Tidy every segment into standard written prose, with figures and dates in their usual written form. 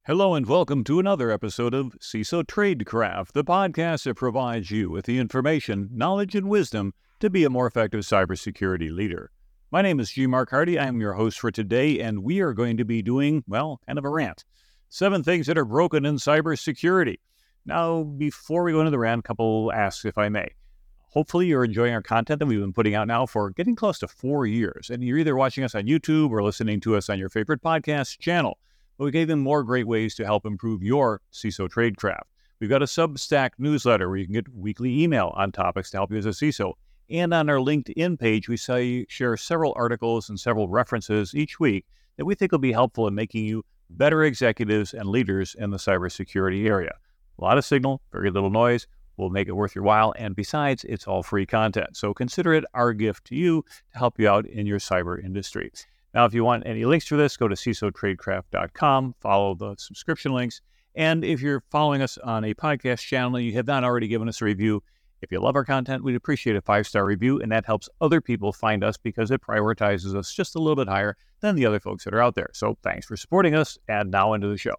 Hello and welcome to another episode of CISO Tradecraft, the podcast that provides you with the information, knowledge, and wisdom to be a more effective cybersecurity leader. My name is G. Mark Hardy. I am your host for today, and we are going to be doing, kind of a rant. 7 things that are broken in cybersecurity. Now, before we go into the rant, a couple asks, if I may. Hopefully you're enjoying our content that we've been putting out now for getting close to 4 years, and you're either watching us on YouTube or listening to us on your favorite podcast channel. But we gave them more great ways to help improve your CISO tradecraft. We've got a Substack newsletter where you can get weekly email on topics to help you as a CISO. And on our LinkedIn page, we share several articles and several references each week that we think will be helpful in making you better executives and leaders in the cybersecurity area. A lot of signal, very little noise. We'll make it worth your while. And besides, it's all free content. So consider it our gift to you to help you out in your cyber industry. Now, if you want any links for this, go to CISOTradecraft.com, follow the subscription links. And if you're following us on a podcast channel and you have not already given us a review, if you love our content, we'd appreciate a 5-star review, and that helps other people find us because it prioritizes us just a little bit higher than the other folks that are out there. So thanks for supporting us, and now into the show.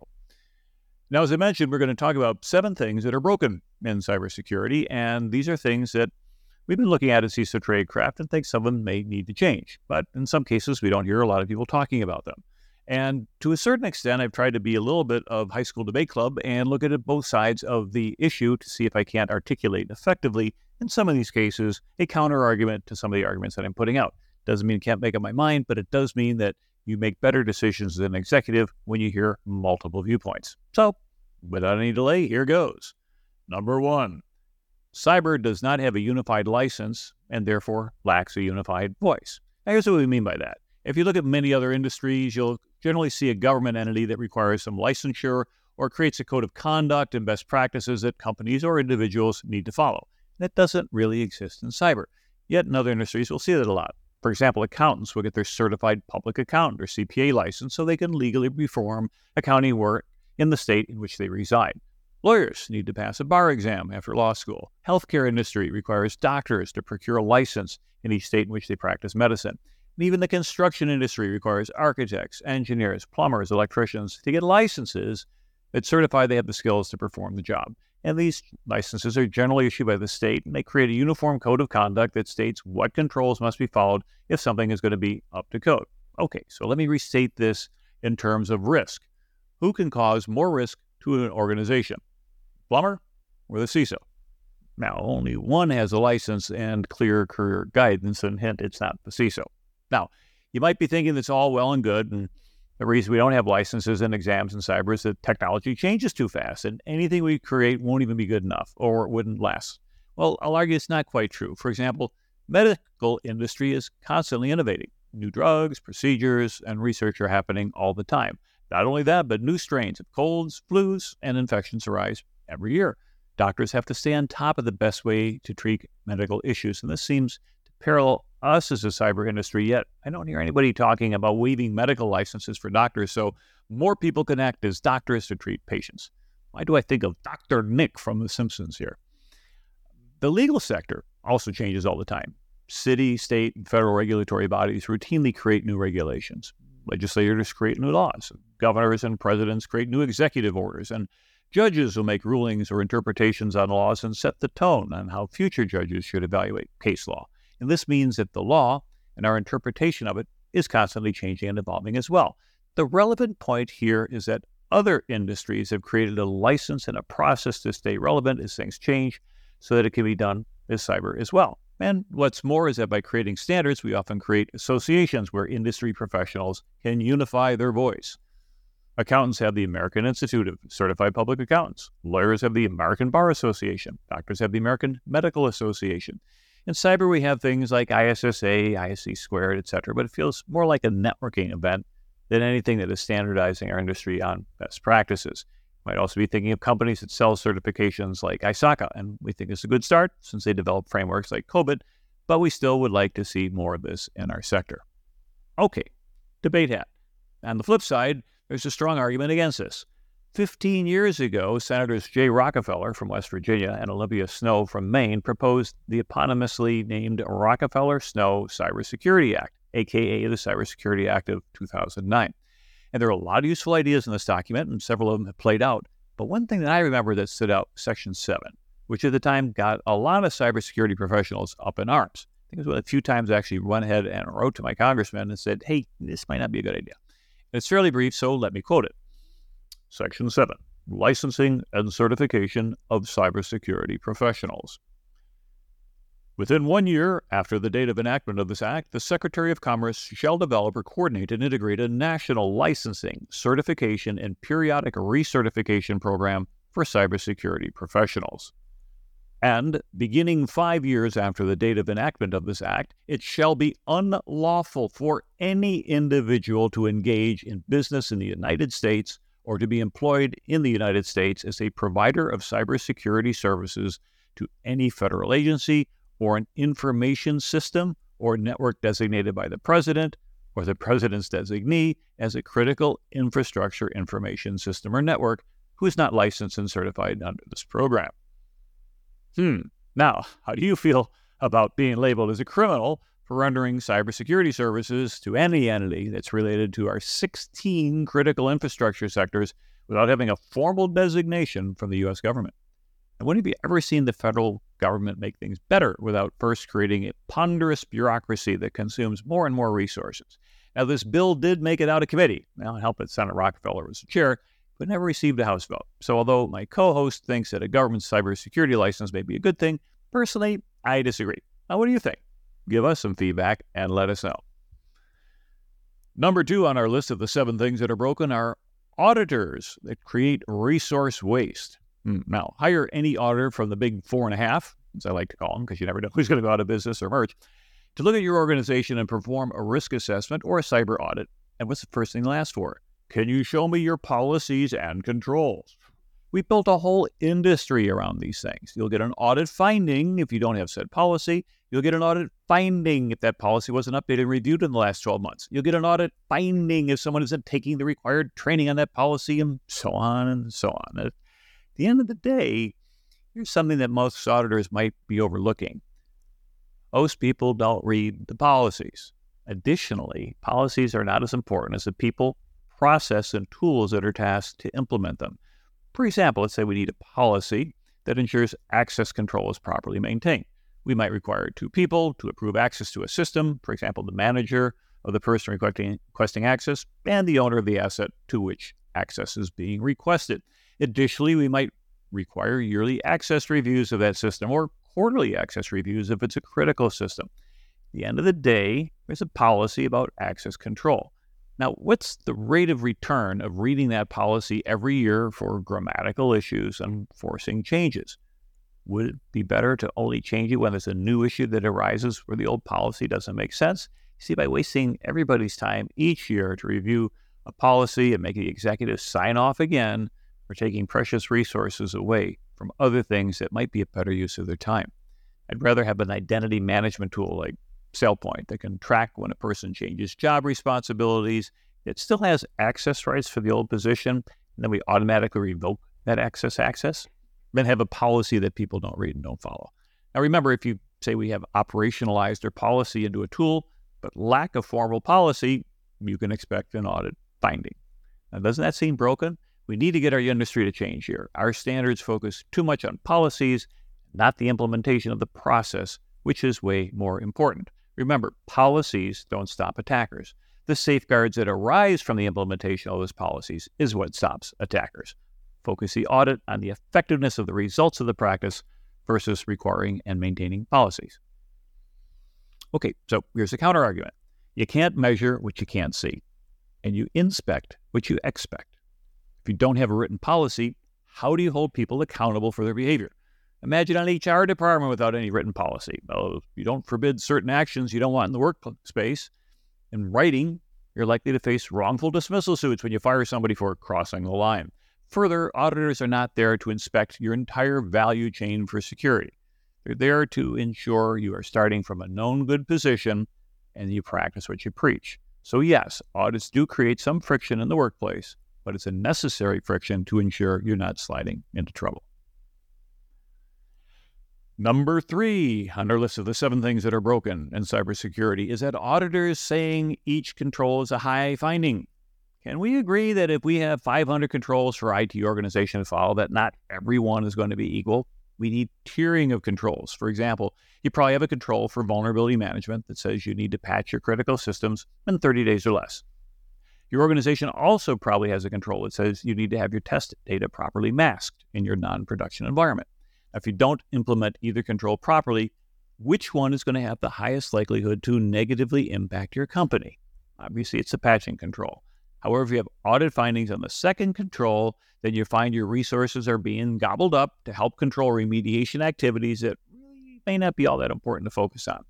Now, as I mentioned, we're going to talk about 7 things that are broken in cybersecurity, and these are things that we've been looking at CISO Tradecraft and think some of them may need to change. But in some cases, we don't hear a lot of people talking about them. And to a certain extent, I've tried to be a little bit of high school debate club and look at both sides of the issue to see if I can't articulate effectively, in some of these cases, a counter-argument to some of the arguments that I'm putting out. Doesn't mean I can't make up my mind, but it does mean that you make better decisions as an executive when you hear multiple viewpoints. So, without any delay, here goes. Number 1. Cyber does not have a unified license and therefore lacks a unified voice. Now, here's what we mean by that. If you look at many other industries, you'll generally see a government entity that requires some licensure or creates a code of conduct and best practices that companies or individuals need to follow. That doesn't really exist in cyber. Yet in other industries, we'll see that a lot. For example, accountants will get their certified public accountant or CPA license so they can legally perform accounting work in the state in which they reside. Lawyers need to pass a bar exam after law school. Healthcare industry requires doctors to procure a license in each state in which they practice medicine. And even the construction industry requires architects, engineers, plumbers, electricians to get licenses that certify they have the skills to perform the job. And these licenses are generally issued by the state, and they create a uniform code of conduct that states what controls must be followed if something is going to be up to code. Okay, so let me restate this in terms of risk. Who can cause more risk to an organization? Plumber or the CISO? Now, only one has a license and clear career guidance, and hint, it's not the CISO. Now, you might be thinking that's all well and good, and the reason we don't have licenses and exams in cyber is that technology changes too fast, and anything we create won't even be good enough, or it wouldn't last. Well, I'll argue it's not quite true. For example, medical industry is constantly innovating. New drugs, procedures, and research are happening all the time. Not only that, but new strains of colds, flus, and infections arise every year. Doctors have to stay on top of the best way to treat medical issues, and this seems to parallel us as a cyber industry, yet I don't hear anybody talking about waiving medical licenses for doctors so more people can act as doctors to treat patients. Why do I think of Dr. Nick from The Simpsons here? The legal sector also changes all the time. City, state, and federal regulatory bodies routinely create new regulations. Legislators create new laws. Governors and presidents create new executive orders, and judges will make rulings or interpretations on laws and set the tone on how future judges should evaluate case law. And this means that the law and our interpretation of it is constantly changing and evolving as well. The relevant point here is that other industries have created a license and a process to stay relevant as things change so that it can be done as cyber as well. And what's more is that by creating standards, we often create associations where industry professionals can unify their voice. Accountants have the American Institute of Certified Public Accountants. Lawyers have the American Bar Association. Doctors have the American Medical Association. In cyber, we have things like ISSA, ISC Squared, etc., but it feels more like a networking event than anything that is standardizing our industry on best practices. You might also be thinking of companies that sell certifications like ISACA, and we think it's a good start since they develop frameworks like COBIT, but we still would like to see more of this in our sector. Okay, debate hat. On the flip side, there's a strong argument against this. 15 years ago, Senators Jay Rockefeller from West Virginia and Olympia Snowe from Maine proposed the eponymously named Rockefeller-Snowe Cybersecurity Act, aka the Cybersecurity Act of 2009. And there are a lot of useful ideas in this document, and several of them have played out. But one thing that I remember that stood out, Section 7, which at the time got a lot of cybersecurity professionals up in arms. I think it was one of the few times I actually went ahead and wrote to my congressman and said, hey, this might not be a good idea. And it's fairly brief, so let me quote it. Section 7, licensing and certification of cybersecurity professionals. Within 1 year after the date of enactment of this act, the Secretary of Commerce shall develop or coordinate and integrate a national licensing, certification, and periodic recertification program for cybersecurity professionals. And beginning 5 years after the date of enactment of this act, it shall be unlawful for any individual to engage in business in the United States or to be employed in the United States as a provider of cybersecurity services to any federal agency or an information system or network designated by the President or the President's designee as a critical infrastructure information system or network who is not licensed and certified under this program. Now, how do you feel about being labeled as a criminal for rendering cybersecurity services to any entity that's related to our 16 critical infrastructure sectors without having a formal designation from the U.S. government? And when have you ever seen the federal government make things better without first creating a ponderous bureaucracy that consumes more and more resources? Now, this bill did make it out of committee. Now, help it, Senator Rockefeller was the chair, but never received a House vote. So although my co-host thinks that a government cybersecurity license may be a good thing, personally, I disagree. Now, what do you think? Give us some feedback and let us know. Number 2 on our list of the 7 things that are broken are auditors that create resource waste. Now, hire any auditor from the big 4.5, as I like to call them, because you never know who's going to go out of business or merge, to look at your organization and perform a risk assessment or a cyber audit. And what's the first thing they'll ask for? Can you show me your policies and controls? We built a whole industry around these things. You'll get an audit finding if you don't have said policy. You'll get an audit finding if that policy wasn't updated and reviewed in the last 12 months. You'll get an audit finding if someone isn't taking the required training on that policy, and so on and so on. At the end of the day, here's something that most auditors might be overlooking. Most people don't read the policies. Additionally, policies are not as important as the people, process, and tools that are tasked to implement them. For example, let's say we need a policy that ensures access control is properly maintained. We might require 2 people to approve access to a system, for example, the manager of the person requesting access and the owner of the asset to which access is being requested. Additionally, we might require yearly access reviews of that system or quarterly access reviews if it's a critical system. At the end of the day, there's a policy about access control. Now, what's the rate of return of reading that policy every year for grammatical issues and forcing changes? Would it be better to only change it when there's a new issue that arises where the old policy doesn't make sense? See, by wasting everybody's time each year to review a policy and make the executives sign off again, we're taking precious resources away from other things that might be a better use of their time. I'd rather have an identity management tool like SailPoint that can track when a person changes job responsibilities. It still has access rights for the old position, and then we automatically revoke that access, then have a policy that people don't read and don't follow. Now remember, if you say we have operationalized our policy into a tool, but lack a formal policy, you can expect an audit finding. Now, doesn't that seem broken? We need to get our industry to change here. Our standards focus too much on policies, not the implementation of the process, which is way more important. Remember, policies don't stop attackers. The safeguards that arise from the implementation of those policies is what stops attackers. Focus the audit on the effectiveness of the results of the practice versus requiring and maintaining policies. Okay, so here's a counter-argument. You can't measure what you can't see, and you inspect what you expect. If you don't have a written policy, how do you hold people accountable for their behavior? Imagine an HR department without any written policy. Well, you don't forbid certain actions you don't want in the workspace. In writing, you're likely to face wrongful dismissal suits when you fire somebody for crossing the line. Further, auditors are not there to inspect your entire value chain for security. They're there to ensure you are starting from a known good position and you practice what you preach. So yes, audits do create some friction in the workplace, but it's a necessary friction to ensure you're not sliding into trouble. Number 3 on our list of the 7 things that are broken in cybersecurity is that auditors saying each control is a high finding. Can we agree that if we have 500 controls for IT organization to follow, that not everyone is going to be equal? We need tiering of controls. For example, you probably have a control for vulnerability management that says you need to patch your critical systems in 30 days or less. Your organization also probably has a control that says you need to have your test data properly masked in your non-production environment. Now, if you don't implement either control properly, which one is going to have the highest likelihood to negatively impact your company? Obviously, it's the patching control. However, if you have audit findings on the second control, then you find your resources are being gobbled up to help control remediation activities that really may not be all that important to focus on.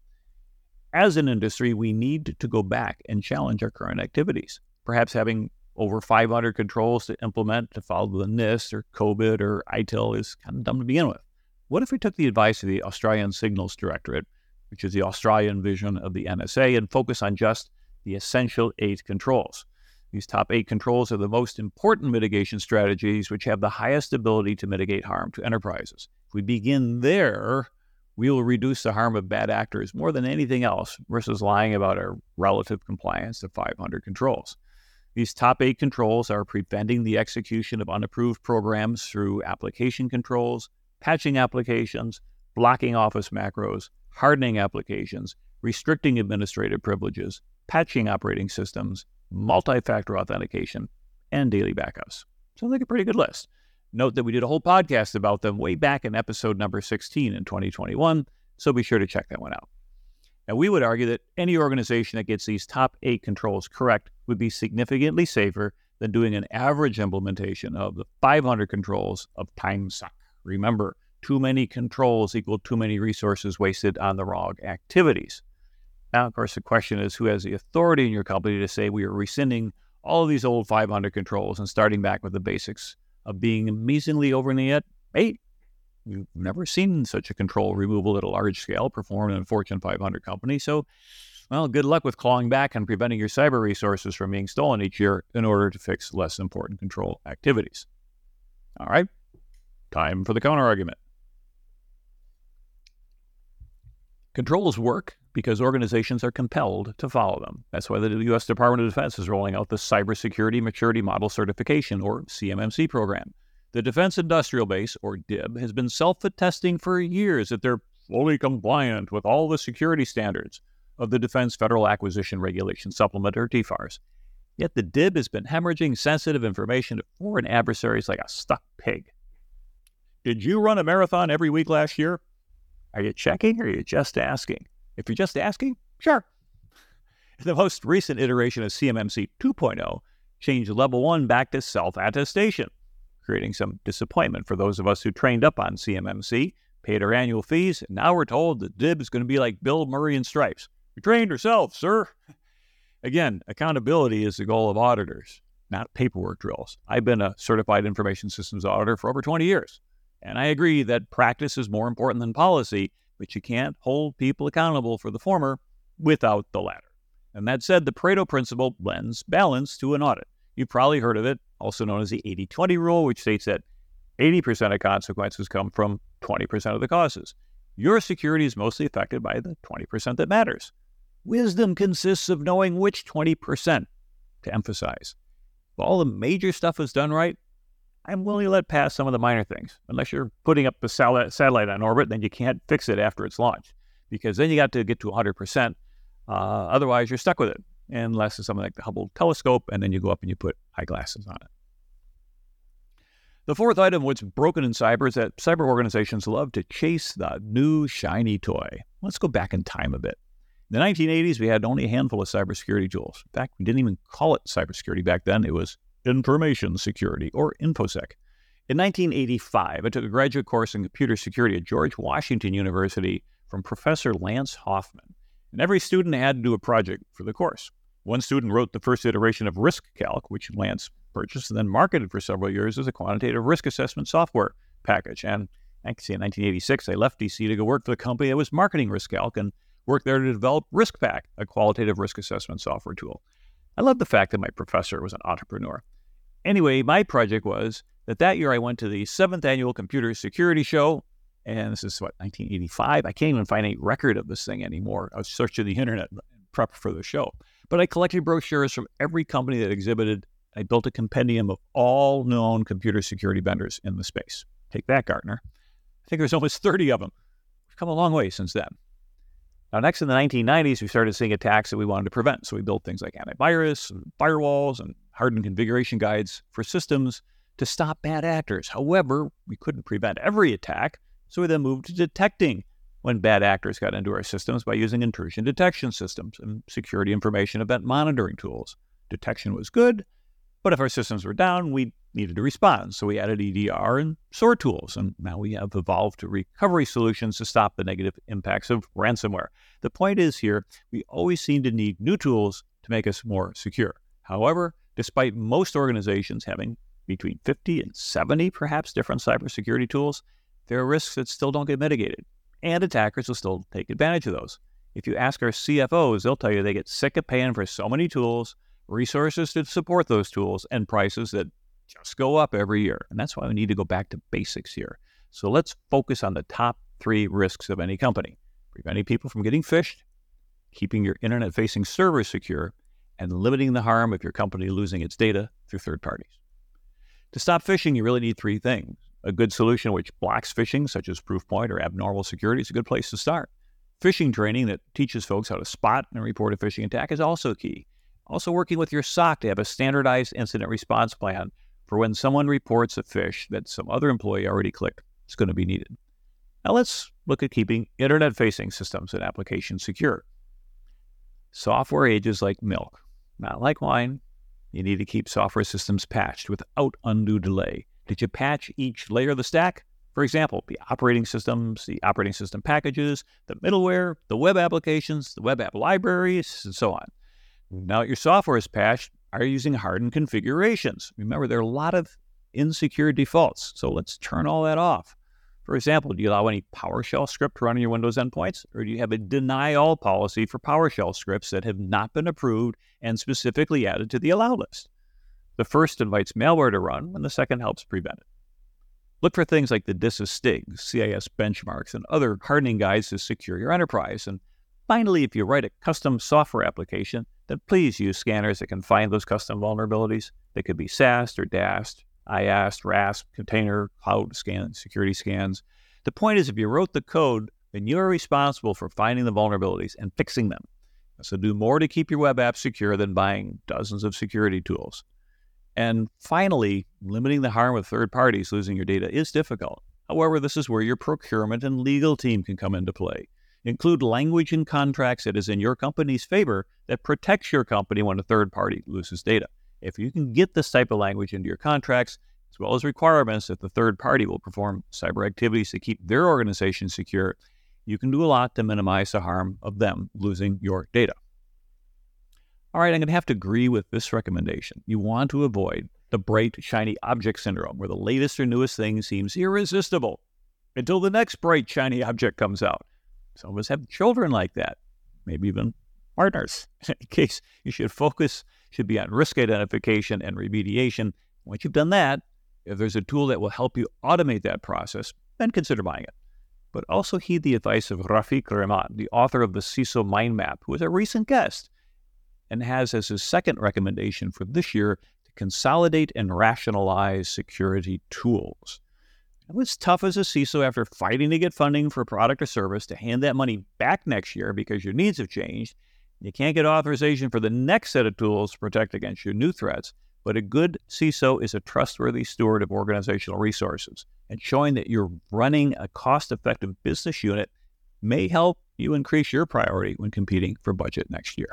As an industry, we need to go back and challenge our current activities. Perhaps having over 500 controls to implement to follow the NIST or COVID or ITIL is kind of dumb to begin with. What if we took the advice of the Australian Signals Directorate, which is the Australian vision of the NSA, and focus on just the essential 8 controls? These top 8 controls are the most important mitigation strategies which have the highest ability to mitigate harm to enterprises. If we begin there, we will reduce the harm of bad actors more than anything else versus lying about our relative compliance to 500 controls. These top 8 controls are preventing the execution of unapproved programs through application controls, patching applications, blocking Office macros, hardening applications, restricting administrative privileges, patching operating systems, multi-factor authentication, and daily backups. Sounds like a pretty good list. Note that we did a whole podcast about them way back in episode number 16 in 2021, so be sure to check that one out. Now, we would argue that any organization that gets these top 8 controls correct would be significantly safer than doing an average implementation of the 500 controls of TimeSuck. Remember, too many controls equal too many resources wasted on the wrong activities. Now, of course, the question is, who has the authority in your company to say we are rescinding all of these old 500 controls and starting back with the basics of being amazingly overly at 8? We've never seen such a control removal at a large scale performed in a Fortune 500 company. So, well, good luck with clawing back and preventing your cyber resources from being stolen each year in order to fix less important control activities. All right, time for the counter-argument. Controls work because organizations are compelled to follow them. That's why the U.S. Department of Defense is rolling out the Cybersecurity Maturity Model Certification, or CMMC program. The Defense Industrial Base, or DIB, has been self-attesting for years that they're fully compliant with all the security standards of the Defense Federal Acquisition Regulation Supplement, or DFARS. Yet the DIB has been hemorrhaging sensitive information to foreign adversaries like a stuck pig. Did you run a marathon every week last year? Are you checking or are you just asking? If you're just asking, sure. The most recent iteration of CMMC 2.0 changed Level 1 back to self-attestation, creating some disappointment for those of us who trained up on CMMC, paid our annual fees, and now we're told that DIB is going to be like Bill Murray in Stripes. You trained yourself, sir. Again, accountability is the goal of auditors, not paperwork drills. I've been a certified information systems auditor for over 20 years. And I agree that practice is more important than policy, but you can't hold people accountable for the former without the latter. And that said, the Pareto principle lends balance to an audit. You've probably heard of it, also known as the 80-20 rule, which states that 80% of consequences come from 20% of the causes. Your security is mostly affected by the 20% that matters. Wisdom consists of knowing which 20% to emphasize. If all the major stuff is done right, I'm willing to let pass some of the minor things. Unless you're putting up the satellite on orbit, then you can't fix it after it's launched, because then you got to get to 100%. Otherwise, you're stuck with it, unless it's something like the Hubble telescope, and then you go up and you put eyeglasses on it. The fourth item, what's broken in cyber, is that cyber organizations love to chase the new shiny toy. Let's go back in time a bit. In the 1980s, we had only a handful of cybersecurity tools. In fact, we didn't even call it cybersecurity back then. It was information security, or InfoSec. In 1985, I took a graduate course in computer security at George Washington University from Professor Lance Hoffman. And every student had to do a project for the course. One student wrote the first iteration of RiskCalc, which Lance purchased and then marketed for several years as a quantitative risk assessment software package. And actually, in 1986, I left DC to go work for the company that was marketing RiskCalc and worked there to develop RiskPack, a qualitative risk assessment software tool. I love the fact that my professor was an entrepreneur. Anyway, my project was that year I went to the 7th Annual Computer Security Show, and this is, 1985? I can't even find any record of this thing anymore. I was searching the internet prep for the show. But I collected brochures from every company that exhibited I built a compendium of all known computer security vendors in the space. Take that, Gartner. I think there's almost 30 of them. We've come a long way since then. Now, next in the 1990s, we started seeing attacks that we wanted to prevent. So we built things like antivirus and firewalls and hardened configuration guides for systems to stop bad actors. However, we couldn't prevent every attack, so we then moved to detecting when bad actors got into our systems by using intrusion detection systems and security information event monitoring tools. Detection was good, but if our systems were down, we needed to respond. So we added EDR and SOAR tools, and now we have evolved to recovery solutions to stop the negative impacts of ransomware. The point is here, we always seem to need new tools to make us more secure. However, despite most organizations having between 50 and 70 perhaps different cybersecurity tools, there are risks that still don't get mitigated, and attackers will still take advantage of those. If you ask our CFOs, they'll tell you they get sick of paying for so many tools, resources to support those tools, and prices that just go up every year. And that's why we need to go back to basics here. So let's focus on the top 3 risks of any company: preventing people from getting phished, keeping your internet-facing servers secure, and limiting the harm of your company losing its data through third parties. To stop phishing, you really need 3 things. A good solution which blocks phishing, such as Proofpoint or Abnormal Security, is a good place to start. Phishing training that teaches folks how to spot and report a phishing attack is also key. Also, working with your SOC to have a standardized incident response plan for when someone reports a phish that some other employee already clicked is going to be needed. Now let's look at keeping internet-facing systems and applications secure. Software ages like milk, not like wine. You need to keep software systems patched without undue delay. Did you patch each layer of the stack? For example, the operating systems, the operating system packages, the middleware, the web applications, the web app libraries, and so on. Now that your software is patched, are you using hardened configurations? Remember, there are a lot of insecure defaults, so let's turn all that off. For example, do you allow any PowerShell script to run on your Windows endpoints? Or do you have a deny all policy for PowerShell scripts that have not been approved and specifically added to the allow list? The first invites malware to run, and the second helps prevent it. Look for things like the DISA-STIG, CIS benchmarks, and other hardening guides to secure your enterprise. And finally, if you write a custom software application, then please use scanners that can find those custom vulnerabilities. They could be SAST or DAST, IAST, RASP, container, cloud scan, security scans. The point is, if you wrote the code, then you are responsible for finding the vulnerabilities and fixing them. So do more to keep your web app secure than buying dozens of security tools. And finally, limiting the harm of third parties losing your data is difficult. However, this is where your procurement and legal team can come into play. Include language in contracts that is in your company's favor that protects your company when a third party loses data. If you can get this type of language into your contracts, as well as requirements that the third party will perform cyber activities to keep their organization secure, you can do a lot to minimize the harm of them losing your data. All right, I'm going to have to agree with this recommendation. You want to avoid the bright, shiny object syndrome, where the latest or newest thing seems irresistible until the next bright, shiny object comes out. Some of us have children like that, maybe even partners. In any case, you should focus should be on risk identification and remediation. Once you've done that, if there's a tool that will help you automate that process, then consider buying it. But also heed the advice of Rafiq Rehman, the author of the CISO Mind Map, who is a recent guest and has as his second recommendation for this year to consolidate and rationalize security tools. It was tough as a CISO after fighting to get funding for a product or service to hand that money back next year because your needs have changed. You can't get authorization for the next set of tools to protect against your new threats, but a good CISO is a trustworthy steward of organizational resources, and showing that you're running a cost-effective business unit may help you increase your priority when competing for budget next year.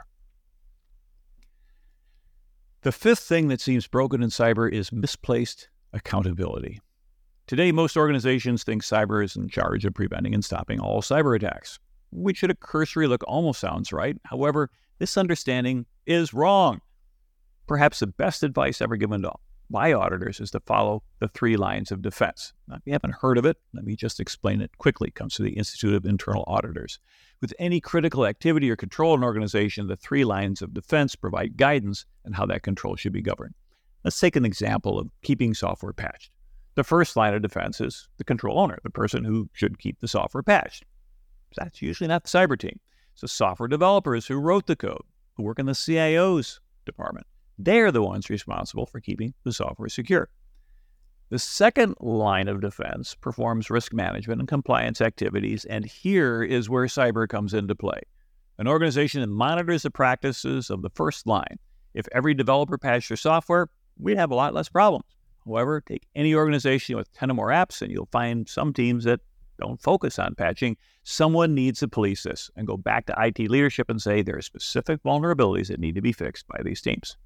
The fifth thing that seems broken in cyber is misplaced accountability. Today, most organizations think cyber is in charge of preventing and stopping all cyber attacks, which at a cursory look almost sounds right. However, this understanding is wrong. Perhaps the best advice ever given to by auditors is to follow the 3 lines of defense. Now, if you haven't heard of it, let me just explain it quickly. It comes from the Institute of Internal Auditors. With any critical activity or control in an organization, the 3 lines of defense provide guidance on how that control should be governed. Let's take an example of keeping software patched. The first line of defense is the control owner, the person who should keep the software patched. That's usually not the cyber team. It's the software developers who wrote the code, who work in the CIO's department. They're the ones responsible for keeping the software secure. The second line of defense performs risk management and compliance activities, and here is where cyber comes into play. An organization that monitors the practices of the first line. If every developer patched their software, we'd have a lot less problems. However, take any organization with 10 or more apps, and you'll find some teams that don't focus on patching. Someone needs to police this and go back to IT leadership and say there are specific vulnerabilities that need to be fixed by these teams.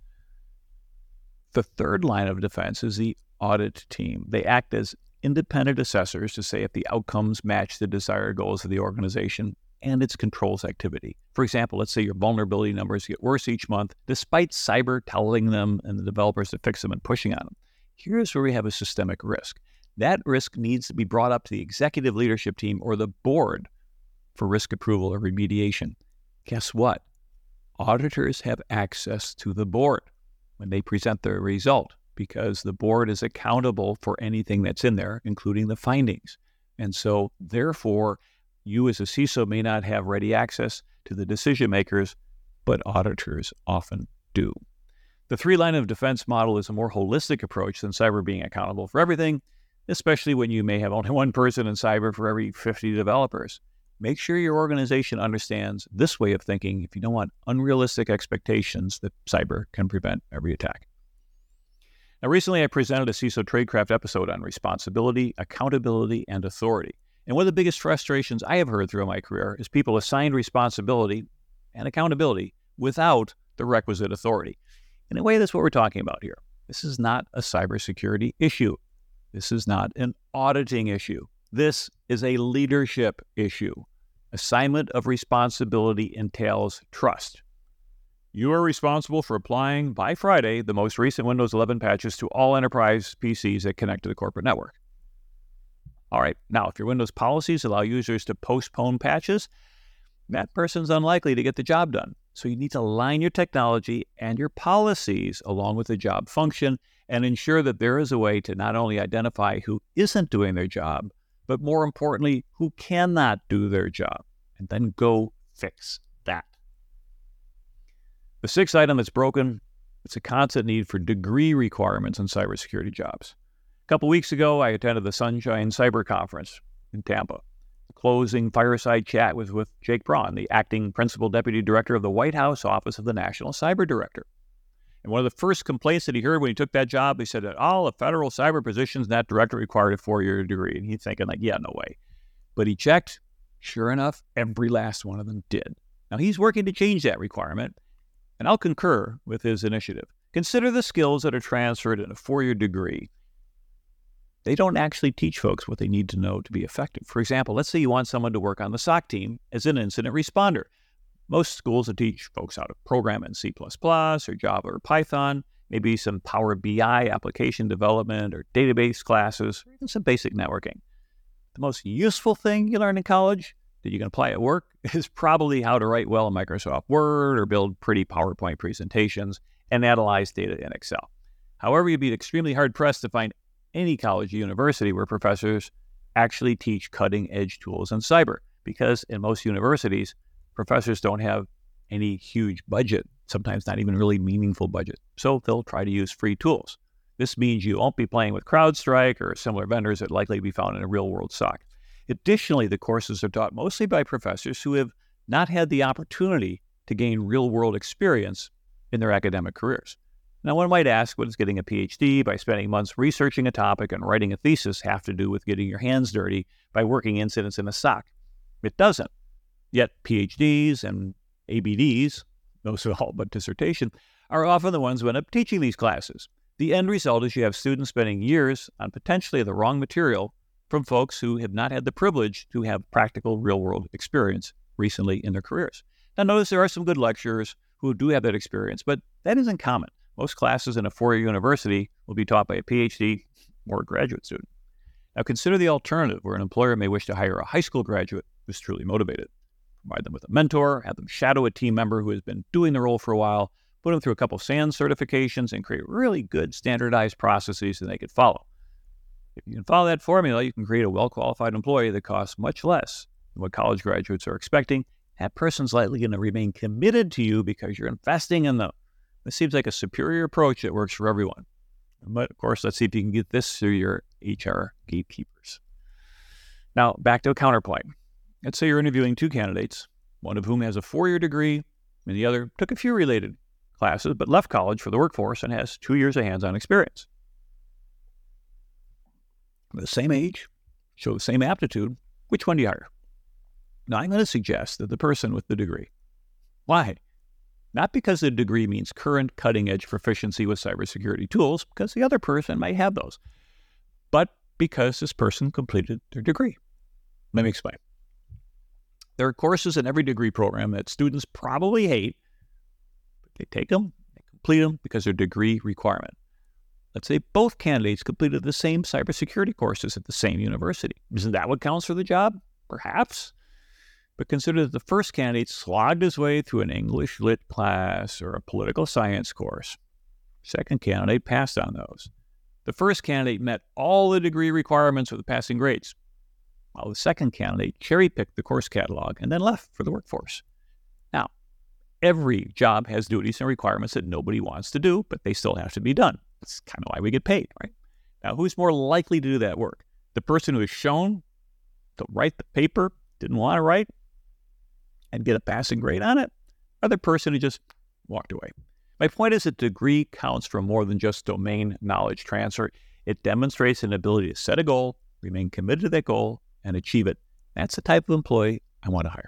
The third line of defense is the audit team. They act as independent assessors to say if the outcomes match the desired goals of the organization and its controls activity. For example, let's say your vulnerability numbers get worse each month, despite cyber telling them and the developers to fix them and pushing on them. Here's where we have a systemic risk. That risk needs to be brought up to the executive leadership team or the board for risk approval or remediation. Guess what? Auditors have access to the board when they present their result, because the board is accountable for anything that's in there, including the findings. And so, therefore, you as a CISO may not have ready access to the decision makers, but auditors often do. The three-line of defense model is a more holistic approach than cyber being accountable for everything, especially when you may have only one person in cyber for every 50 developers. Make sure your organization understands this way of thinking if you don't want unrealistic expectations that cyber can prevent every attack. Now, recently I presented a CISO Tradecraft episode on responsibility, accountability, and authority. And one of the biggest frustrations I have heard through my career is people assigned responsibility and accountability without the requisite authority. In a way, that's what we're talking about here. This is not a cybersecurity issue. This is not an auditing issue. This is a leadership issue. Assignment of responsibility entails trust. You are responsible for applying, by Friday, the most recent Windows 11 patches to all enterprise PCs that connect to the corporate network. All right, now, if your Windows policies allow users to postpone patches, that person's unlikely to get the job done. So you need to align your technology and your policies along with the job function and ensure that there is a way to not only identify who isn't doing their job, but more importantly, who cannot do their job, and then go fix that. The sixth item that's broken, it's a constant need for degree requirements in cybersecurity jobs. A couple weeks ago, I attended the Sunshine Cyber Conference in Tampa. The closing fireside chat was with Jake Braun, the acting principal deputy director of the White House Office of the National Cyber Director. And one of the first complaints that he heard when he took that job, he said that all the federal cyber positions in that director required a 4-year degree. And he's thinking like, yeah, no way. But he checked. Sure enough, every last one of them did. Now he's working to change that requirement, and I'll concur with his initiative. Consider the skills that are transferred in a 4-year degree. They don't actually teach folks what they need to know to be effective. For example, let's say you want someone to work on the SOC team as an incident responder. Most schools will teach folks how to program in C++ or Java or Python, maybe some Power BI application development or database classes, or even some basic networking. The most useful thing you learn in college that you can apply at work is probably how to write well in Microsoft Word or build pretty PowerPoint presentations and analyze data in Excel. However, you'd be extremely hard-pressed to find any college or university where professors actually teach cutting-edge tools in cyber, because in most universities, professors don't have any huge budget, sometimes not even really meaningful budget. So they'll try to use free tools. This means you won't be playing with CrowdStrike or similar vendors that likely be found in a real-world SOC. Additionally, the courses are taught mostly by professors who have not had the opportunity to gain real-world experience in their academic careers. Now, one might ask, what does getting a PhD by spending months researching a topic and writing a thesis have to do with getting your hands dirty by working incidents in a SOC? It doesn't. Yet PhDs and ABDs, those are all but dissertation, are often the ones who end up teaching these classes. The end result is you have students spending years on potentially the wrong material from folks who have not had the privilege to have practical real-world experience recently in their careers. Now, notice there are some good lecturers who do have that experience, but that isn't common. Most classes in a 4-year university will be taught by a PhD or a graduate student. Now, consider the alternative where an employer may wish to hire a high school graduate who's truly motivated. Provide them with a mentor, have them shadow a team member who has been doing the role for a while, put them through a couple SANS certifications, and create really good standardized processes that they could follow. If you can follow that formula, you can create a well-qualified employee that costs much less than what college graduates are expecting. That person's likely going to remain committed to you because you're investing in them. This seems like a superior approach that works for everyone. But of course, let's see if you can get this through your HR gatekeepers. Now, back to a counterpoint. Let's say you're interviewing two candidates, one of whom has a 4-year degree and the other took a few related classes but left college for the workforce and has 2 years of hands-on experience. The same age, show the same aptitude, which one do you hire? Now, I'm going to suggest that the person with the degree. Why? Not because the degree means current cutting-edge proficiency with cybersecurity tools, because the other person might have those, but because this person completed their degree. Let me explain. There are courses in every degree program that students probably hate, but they take them, they complete them because they're degree requirement. Let's say both candidates completed the same cybersecurity courses at the same university. Isn't that what counts for the job? Perhaps. But consider that the first candidate slogged his way through an English lit class or a political science course. Second candidate passed on those. The first candidate met all the degree requirements with passing grades, while the second candidate cherry-picked the course catalog and then left for the workforce. Now, every job has duties and requirements that nobody wants to do, but they still have to be done. That's kind of why we get paid, right? Now, who's more likely to do that work? The person who is shown to write the paper, didn't want to write, and get a passing grade on it, or the person who just walked away? My point is that degree counts for more than just domain knowledge transfer. It demonstrates an ability to set a goal, remain committed to that goal, and achieve it. That's the type of employee I want to hire.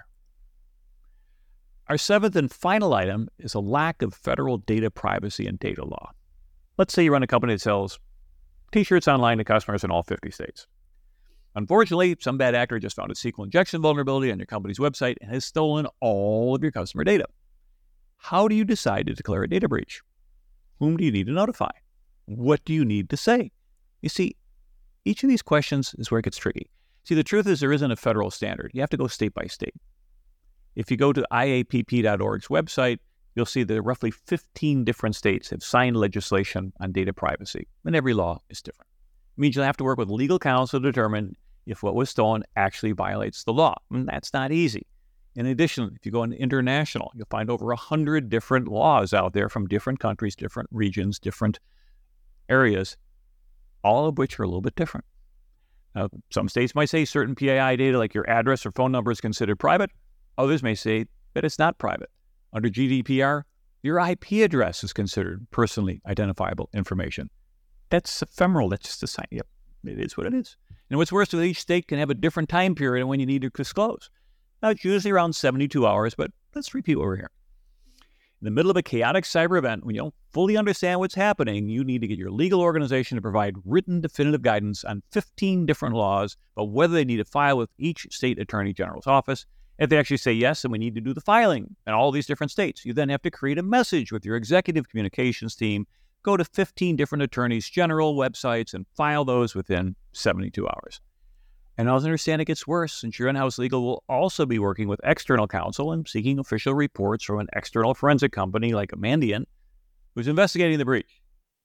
Our seventh and final item is a lack of federal data privacy and data law. Let's say you run a company that sells T-shirts online to customers in all 50 states. Unfortunately, some bad actor just found a SQL injection vulnerability on your company's website and has stolen all of your customer data. How do you decide to declare a data breach? Whom do you need to notify? What do you need to say? You see, each of these questions is where it gets tricky. See, the truth is there isn't a federal standard. You have to go state by state. If you go to IAPP.org's website, you'll see that roughly 15 different states have signed legislation on data privacy, and every law is different. It means you'll have to work with legal counsel to determine if what was stolen actually violates the law, and that's not easy. In addition, if you go into international, you'll find over 100 different laws out there from different countries, different regions, different areas, all of which are a little bit different. Now, some states might say certain PII data, like your address or phone number, is considered private. Others may say that it's not private. Under GDPR, your IP address is considered personally identifiable information. That's ephemeral. That's just a sign. Yep, it is what it is. And what's worse is each state can have a different time period when you need to disclose. Now, it's usually around 72 hours, but let's repeat what we're hearing. In the middle of a chaotic cyber event, when you don't fully understand what's happening, you need to get your legal organization to provide written definitive guidance on 15 different laws about whether they need to file with each state attorney general's office. If they actually say yes, then we need to do the filing in all these different states. You then have to create a message with your executive communications team, go to 15 different attorneys general websites, and file those within 72 hours. And as I understand, it gets worse, since your in-house legal will also be working with external counsel and seeking official reports from an external forensic company like Mandiant, who's investigating the breach.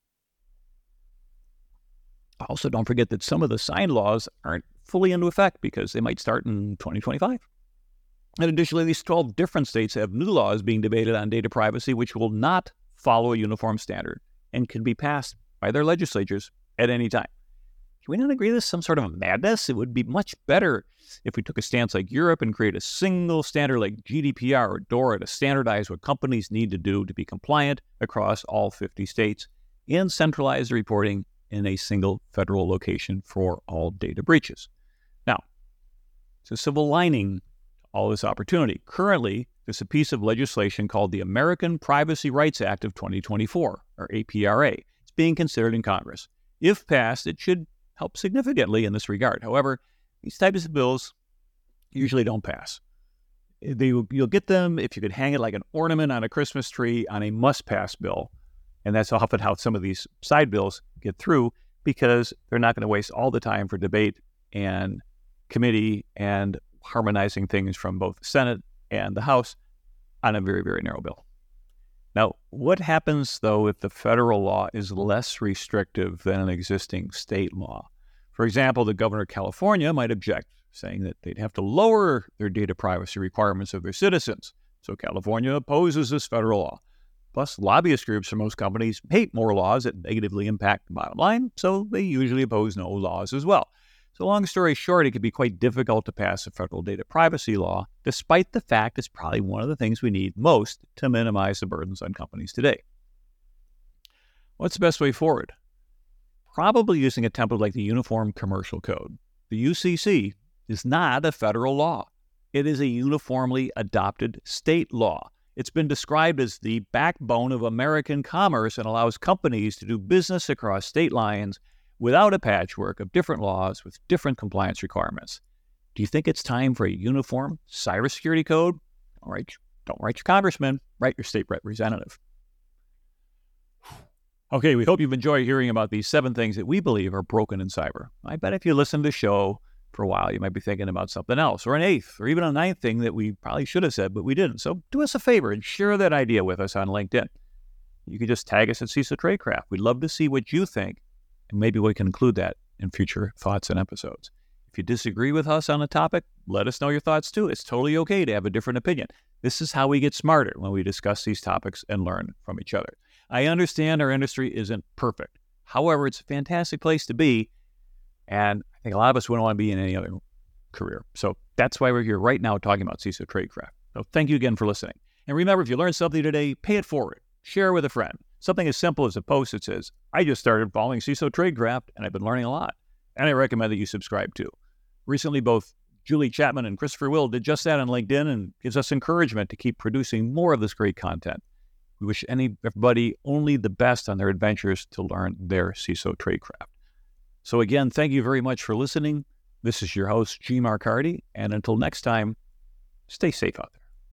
Also, don't forget that some of the signed laws aren't fully into effect because they might start in 2025. And additionally, these 12 different states have new laws being debated on data privacy, which will not follow a uniform standard and can be passed by their legislatures at any time. Can we not agree this is some sort of madness? It would be much better if we took a stance like Europe and create a single standard like GDPR or DORA to standardize what companies need to do to be compliant across all 50 states and centralize the reporting in a single federal location for all data breaches. Now, it's a silver lining to all this opportunity. Currently, there's a piece of legislation called the American Privacy Rights Act of 2024, or APRA. It's being considered in Congress. If passed, it should help significantly in this regard. However, these types of bills usually don't pass. You'll get them if you could hang it like an ornament on a Christmas tree on a must-pass bill. And that's often how some of these side bills get through, because they're not going to waste all the time for debate and committee and harmonizing things from both the Senate and the House on a very, very narrow bill. Now, what happens, though, if the federal law is less restrictive than an existing state law? For example, the governor of California might object, saying that they'd have to lower their data privacy requirements of their citizens. So California opposes this federal law. Plus, lobbyist groups for most companies hate more laws that negatively impact the bottom line, so they usually oppose no laws as well. So long story short, it can be quite difficult to pass a federal data privacy law, despite the fact it's probably one of the things we need most to minimize the burdens on companies today. What's the best way forward? Probably using a template like the Uniform Commercial Code. The UCC is not a federal law. It is a uniformly adopted state law. It's been described as the backbone of American commerce and allows companies to do business across state lines without a patchwork of different laws with different compliance requirements. Do you think it's time for a uniform cybersecurity code? All right, don't write your congressman, write your state representative. Okay, we hope you've enjoyed hearing about these 7 things that we believe are broken in cyber. I bet if you listen to the show for a while, you might be thinking about something else, or an 8th, or even a 9th thing that we probably should have said, but we didn't. So do us a favor and share that idea with us on LinkedIn. You can just tag us at CISO Tradecraft. We'd love to see what you think, and maybe we can include that in future thoughts and episodes. If you disagree with us on a topic, let us know your thoughts too. It's totally okay to have a different opinion. This is how we get smarter when we discuss these topics and learn from each other. I understand our industry isn't perfect. However, it's a fantastic place to be, and I think a lot of us wouldn't want to be in any other career. So that's why we're here right now talking about CISO Tradecraft. So thank you again for listening. And remember, if you learned something today, pay it forward. Share with a friend. Something as simple as a post that says, I just started following CISO Tradecraft, and I've been learning a lot. And I recommend that you subscribe too. Recently, both Julie Chapman and Christopher Will did just that on LinkedIn and gives us encouragement to keep producing more of this great content. We wish everybody only the best on their adventures to learn their CISO Tradecraft. So again, thank you very much for listening. This is your host, G. Mark Hardy, and until next time, stay safe out there.